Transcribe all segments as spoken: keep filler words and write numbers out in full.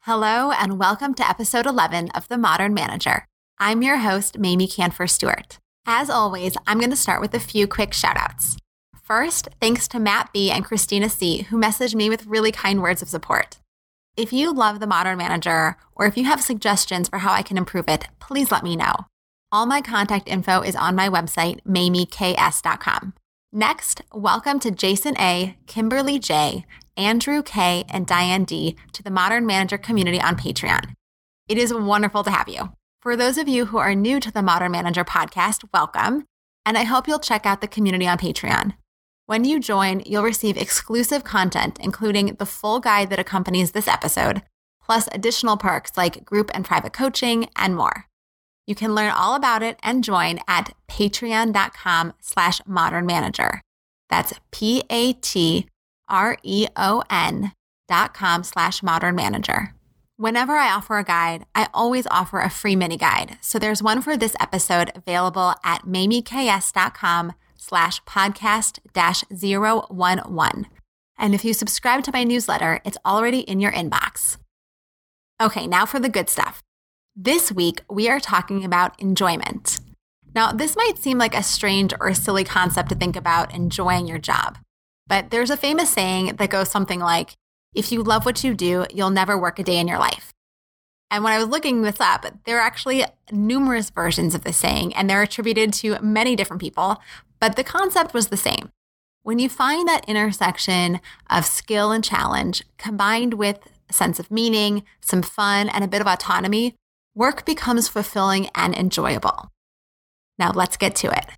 Hello, and welcome to episode eleven of The Modern Manager. I'm your host, Mamie Canfor Stewart. As always, I'm going to start with a few quick shout-outs. First, thanks to Matt B. and Christina C., who messaged me with really kind words of support. If you love The Modern Manager, or if you have suggestions for how I can improve it, please let me know. All my contact info is on my website, mamie k s dot com. Next, welcome to Jason A., Kimberly J., Andrew K., and Diane D. to the Modern Manager community on Patreon. It is wonderful to have you. For those of you who are new to the Modern Manager podcast, welcome, and I hope you'll check out the community on Patreon. When you join, you'll receive exclusive content, including the full guide that accompanies this episode, plus additional perks like group and private coaching and more. You can learn all about it and join at patreon.com slash modern manager. That's P-A-T R-E-O-N dot com slash modern manager. Whenever I offer a guide, I always offer a free mini guide. So there's one for this episode available at mamieks.com slash podcast dash zero one one. And if you subscribe to my newsletter, it's already in your inbox. Okay, now for the good stuff. This week, we are talking about enjoyment. Now, this might seem like a strange or silly concept to think about enjoying your job. But there's a famous saying that goes something like, if you love what you do, you'll never work a day in your life. And when I was looking this up, there are actually numerous versions of this saying, and they're attributed to many different people, but the concept was the same. When you find that intersection of skill and challenge combined with a sense of meaning, some fun, and a bit of autonomy, work becomes fulfilling and enjoyable. Now let's get to it.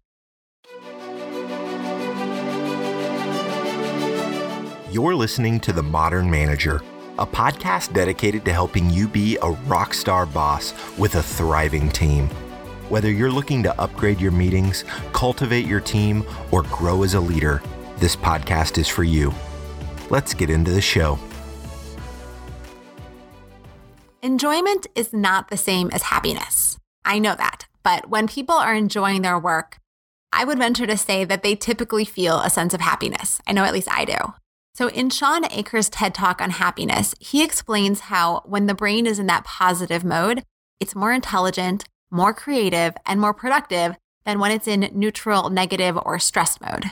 You're listening to The Modern Manager, a podcast dedicated to helping you be a rock star boss with a thriving team. Whether you're looking to upgrade your meetings, cultivate your team, or grow as a leader, this podcast is for you. Let's get into the show. Enjoyment is not the same as happiness. I know that, but when people are enjoying their work, I would venture to say that they typically feel a sense of happiness. I know at least I do. So in Shawn Achor's TED Talk on happiness, he explains how when the brain is in that positive mode, it's more intelligent, more creative, and more productive than when it's in neutral, negative, or stressed mode.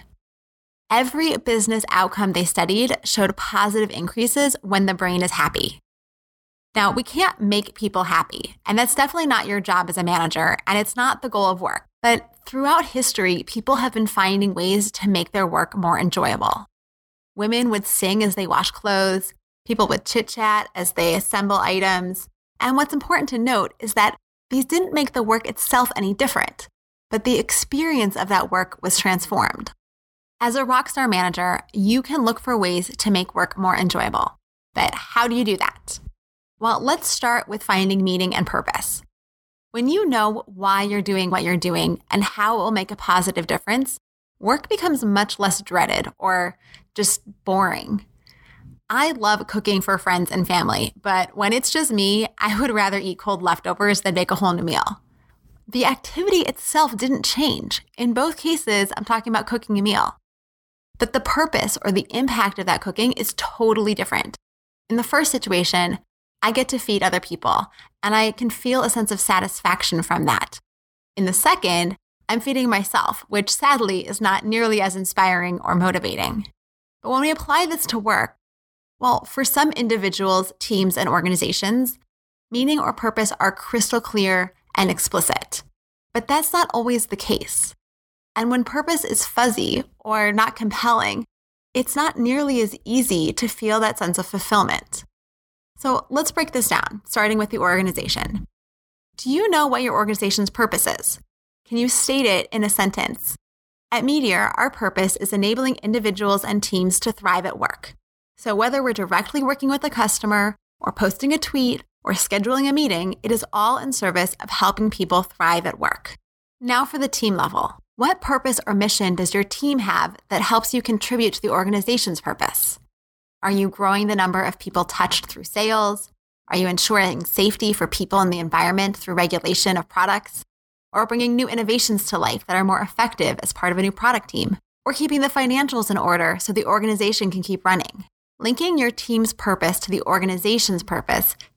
Every business outcome they studied showed positive increases when the brain is happy. Now, we can't make people happy, and that's definitely not your job as a manager, and it's not the goal of work. But throughout history, people have been finding ways to make their work more enjoyable. Women would sing as they wash clothes, people would chit-chat as they assemble items. And what's important to note is that these didn't make the work itself any different, but the experience of that work was transformed. As a rockstar manager, you can look for ways to make work more enjoyable. But how do you do that? Well, let's start with finding meaning and purpose. When you know why you're doing what you're doing and how it will make a positive difference, work becomes much less dreaded or just boring. I love cooking for friends and family, but when it's just me, I would rather eat cold leftovers than make a whole new meal. The activity itself didn't change. In both cases, I'm talking about cooking a meal. But the purpose or the impact of that cooking is totally different. In the first situation, I get to feed other people, and I can feel a sense of satisfaction from that. In the second, I'm feeding myself, which sadly is not nearly as inspiring or motivating. But when we apply this to work, well, for some individuals, teams, and organizations, meaning or purpose are crystal clear and explicit. But that's not always the case. And when purpose is fuzzy or not compelling, it's not nearly as easy to feel that sense of fulfillment. So let's break this down, starting with the organization. Do you know what your organization's purpose is? Can you state it in a sentence? At Meteor, our purpose is enabling individuals and teams to thrive at work. So whether we're directly working with a customer or posting a tweet or scheduling a meeting, it is all in service of helping people thrive at work. Now for the team level. What purpose or mission does your team have that helps you contribute to the organization's purpose? Are you growing the number of people touched through sales? Are you ensuring safety for people in the environment through regulation of products? Or bringing new innovations to life that are more effective as part of a new product team? Or keeping the financials in order so the organization can keep running? Linking your team's purpose to the organization's purpose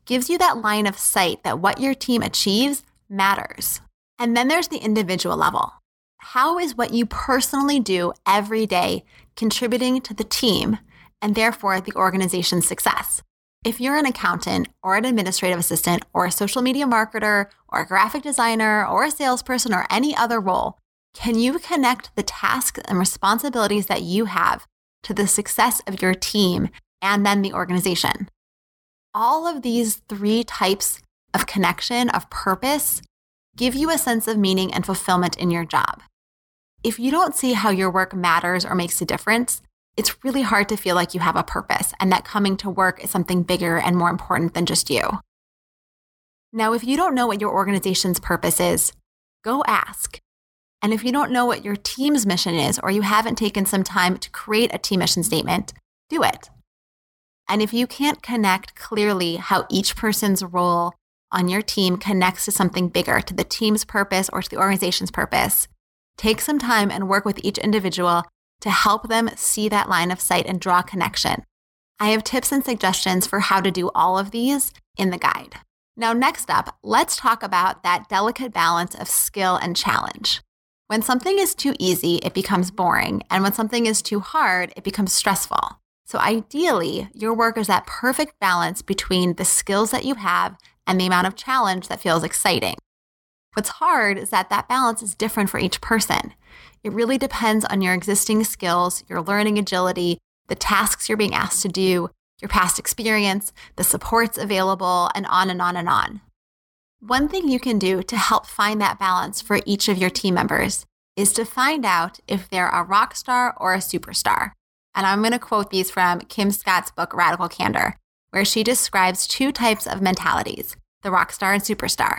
gives you that line of sight that what your team achieves matters. And then there's the individual level. How is what you personally do every day contributing to the team and therefore the organization's success? If you're an accountant or an administrative assistant or a social media marketer or a graphic designer or a salesperson or any other role, can you connect the tasks and responsibilities that you have to the success of your team and then the organization? All of these three types of connection, of purpose, give you a sense of meaning and fulfillment in your job. If you don't see how your work matters or makes a difference, it's really hard to feel like you have a purpose and that coming to work is something bigger and more important than just you. Now, if you don't know what your organization's purpose is, go ask. And if you don't know what your team's mission is, or you haven't taken some time to create a team mission statement, do it. And if you can't connect clearly how each person's role on your team connects to something bigger, to the team's purpose or to the organization's purpose, take some time and work with each individual to help them see that line of sight and draw connection. I have tips and suggestions for how to do all of these in the guide. Now, next up, let's talk about that delicate balance of skill and challenge. When something is too easy, it becomes boring. And when something is too hard, it becomes stressful. So ideally, your work is that perfect balance between the skills that you have and the amount of challenge that feels exciting. What's hard is that that balance is different for each person. It really depends on your existing skills, your learning agility, the tasks you're being asked to do, your past experience, the supports available, and on and on and on. One thing you can do to help find that balance for each of your team members is to find out if they're a rock star or a superstar. And I'm going to quote these from Kim Scott's book, Radical Candor, where she describes two types of mentalities, the rock star and superstar.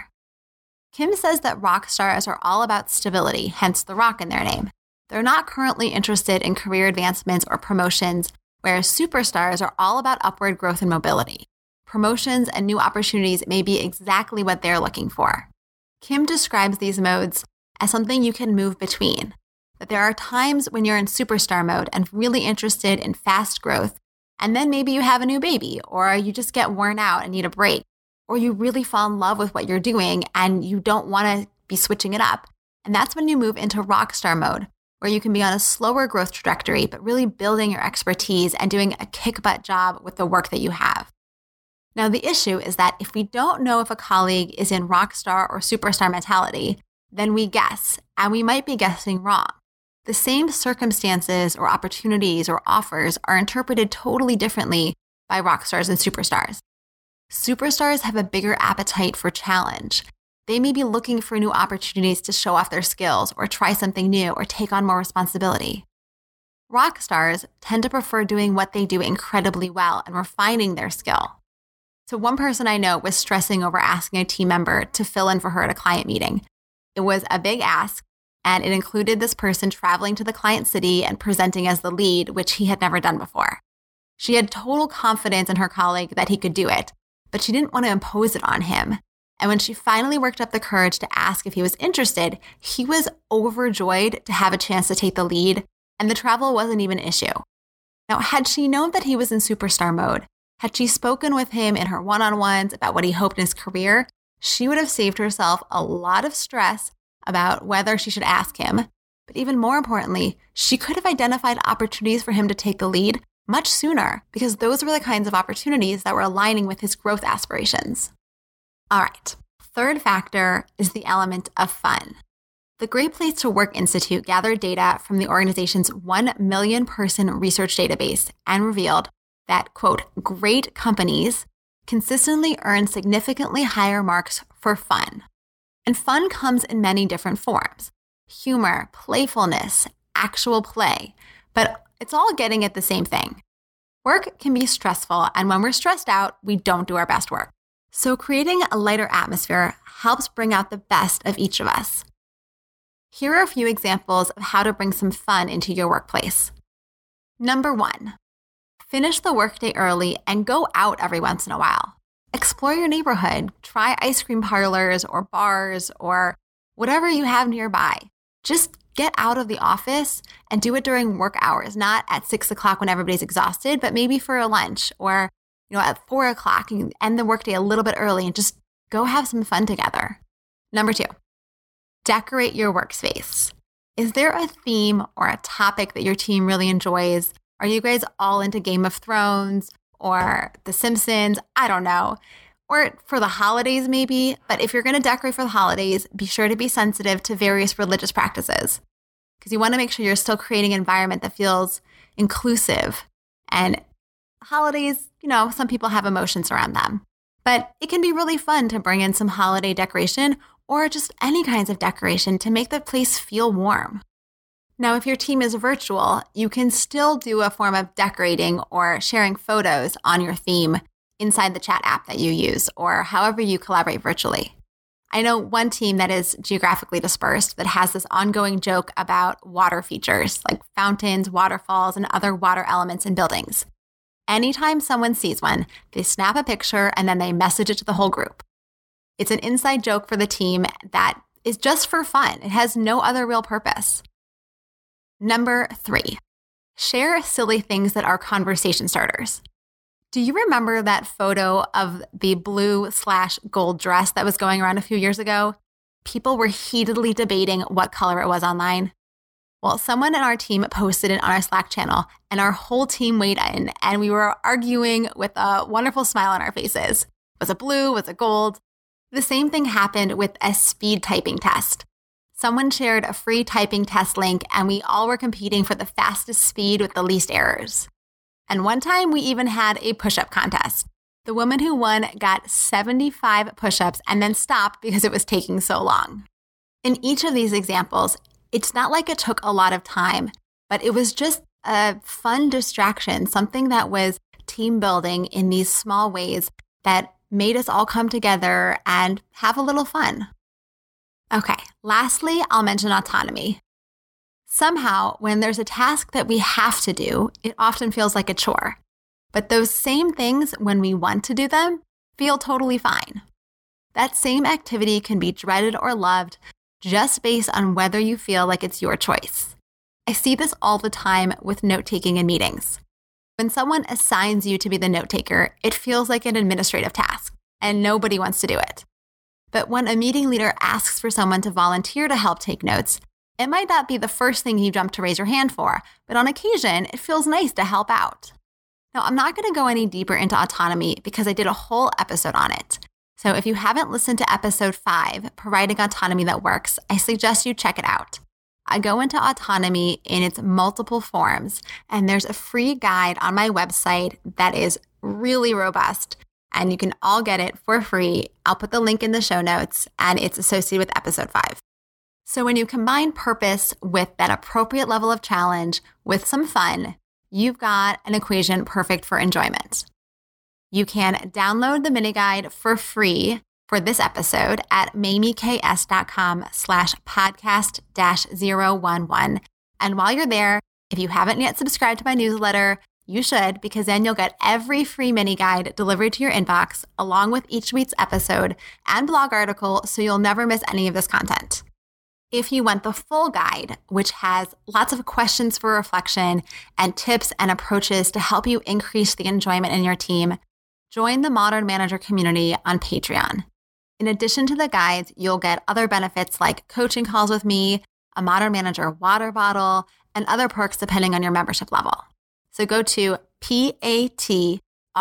Kim says that rock stars are all about stability, hence the rock in their name. They're not currently interested in career advancements or promotions, whereas superstars are all about upward growth and mobility. Promotions and new opportunities may be exactly what they're looking for. Kim describes these modes as something you can move between, that there are times when you're in superstar mode and really interested in fast growth, and then maybe you have a new baby, or you just get worn out and need a break, or you really fall in love with what you're doing and you don't want to be switching it up. And that's when you move into rockstar mode, where you can be on a slower growth trajectory, but really building your expertise and doing a kick-butt job with the work that you have. Now, the issue is that if we don't know if a colleague is in rockstar or superstar mentality, then we guess, and we might be guessing wrong. The same circumstances or opportunities or offers are interpreted totally differently by rockstars and superstars. Superstars have a bigger appetite for challenge. They may be looking for new opportunities to show off their skills or try something new or take on more responsibility. Rock stars tend to prefer doing what they do incredibly well and refining their skill. So one person I know was stressing over asking a team member to fill in for her at a client meeting. It was a big ask, and it included this person traveling to the client city and presenting as the lead, which he had never done before. She had total confidence in her colleague that he could do it, but she didn't want to impose it on him. And when she finally worked up the courage to ask if he was interested, he was overjoyed to have a chance to take the lead, and the travel wasn't even an issue. Now, had she known that he was in superstar mode, had she spoken with him in her one-on-ones about what he hoped in his career, she would have saved herself a lot of stress about whether she should ask him. But even more importantly, she could have identified opportunities for him to take the lead much sooner, because those were the kinds of opportunities that were aligning with his growth aspirations. All right, third factor is the element of fun. The Great Place to Work Institute gathered data from the organization's one million person research database and revealed that, quote, great companies consistently earn significantly higher marks for fun. And fun comes in many different forms: humor, playfulness, actual play, but it's all getting at the same thing. Work can be stressful, and when we're stressed out, we don't do our best work. So creating a lighter atmosphere helps bring out the best of each of us. Here are a few examples of how to bring some fun into your workplace. Number one, finish the workday early and go out every once in a while. Explore your neighborhood, try ice cream parlors or bars or whatever you have nearby. Just get out of the office and do it during work hours, not at six o'clock when everybody's exhausted, but maybe for a lunch or you know, at four o'clock, and you end the workday a little bit early and just go have some fun together. Number two, decorate your workspace. Is there a theme or a topic that your team really enjoys? Are you guys all into Game of Thrones or The Simpsons? I don't know. Or for the holidays maybe. But if you're going to decorate for the holidays, be sure to be sensitive to various religious practices, because you want to make sure you're still creating an environment that feels inclusive. And holidays, you know, some people have emotions around them. But it can be really fun to bring in some holiday decoration or just any kinds of decoration to make the place feel warm. Now, if your team is virtual, you can still do a form of decorating or sharing photos on your theme inside the chat app that you use, or however you collaborate virtually. I know one team that is geographically dispersed that has this ongoing joke about water features like fountains, waterfalls, and other water elements in buildings. Anytime someone sees one, they snap a picture and then they message it to the whole group. It's an inside joke for the team that is just for fun. It has no other real purpose. Number three, share silly things that are conversation starters. Do you remember that photo of the blue slash gold dress that was going around a few years ago? People were heatedly debating what color it was online. Well, someone in our team posted it on our Slack channel, and our whole team weighed in, and we were arguing with a wonderful smile on our faces. Was it blue? Was it gold? The same thing happened with a speed typing test. Someone shared a free typing test link, and we all were competing for the fastest speed with the least errors. And one time we even had a push-up contest. The woman who won got seventy-five push-ups and then stopped because it was taking so long. In each of these examples, it's not like it took a lot of time, but it was just a fun distraction, something that was team building in these small ways that made us all come together and have a little fun. Okay, lastly, I'll mention autonomy. Somehow, when there's a task that we have to do, it often feels like a chore. But those same things, when we want to do them, feel totally fine. That same activity can be dreaded or loved just based on whether you feel like it's your choice. I see this all the time with note-taking in meetings. When someone assigns you to be the note-taker, it feels like an administrative task, and nobody wants to do it. But when a meeting leader asks for someone to volunteer to help take notes, it might not be the first thing you jump to raise your hand for, but on occasion, it feels nice to help out. Now, I'm not going to go any deeper into autonomy because I did a whole episode on it. So if you haven't listened to episode five, Providing Autonomy That Works, I suggest you check it out. I go into autonomy in its multiple forms, and there's a free guide on my website that is really robust, and you can all get it for free. I'll put the link in the show notes, and it's associated with episode five. So when you combine purpose with that appropriate level of challenge with some fun, you've got an equation perfect for enjoyment. You can download the mini guide for free for this episode at mamieks.com slash podcast dash zero one one. And while you're there, if you haven't yet subscribed to my newsletter, you should, because then you'll get every free mini guide delivered to your inbox along with each week's episode and blog article, so you'll never miss any of this content. If you want the full guide, which has lots of questions for reflection and tips and approaches to help you increase the enjoyment in your team, join the Modern Manager community on Patreon. In addition to the guides, you'll get other benefits like coaching calls with me, a Modern Manager water bottle, and other perks depending on your membership level. So go to P-A-T-R-E-O-N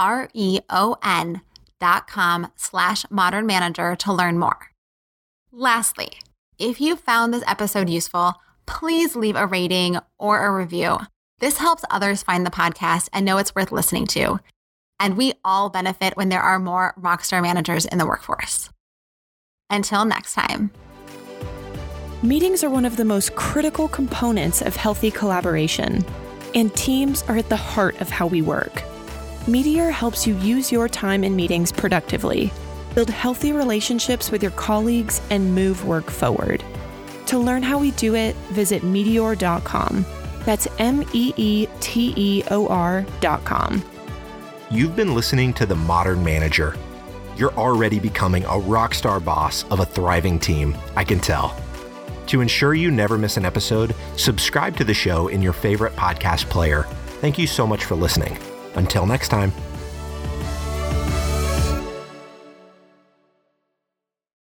dot com slash Modern Manager to learn more. Lastly, if you found this episode useful, please leave a rating or a review. This helps others find the podcast and know it's worth listening to. And we all benefit when there are more rockstar managers in the workforce. Until next time. Meetings are one of the most critical components of healthy collaboration, and teams are at the heart of how we work. Meteor helps you use your time in meetings productively, build healthy relationships with your colleagues, and move work forward. To learn how we do it, visit meteor dot com. That's M E E T E O R dot com. You've been listening to The Modern Manager. You're already becoming a rockstar boss of a thriving team, I can tell. To ensure you never miss an episode, subscribe to the show in your favorite podcast player. Thank you so much for listening. Until next time.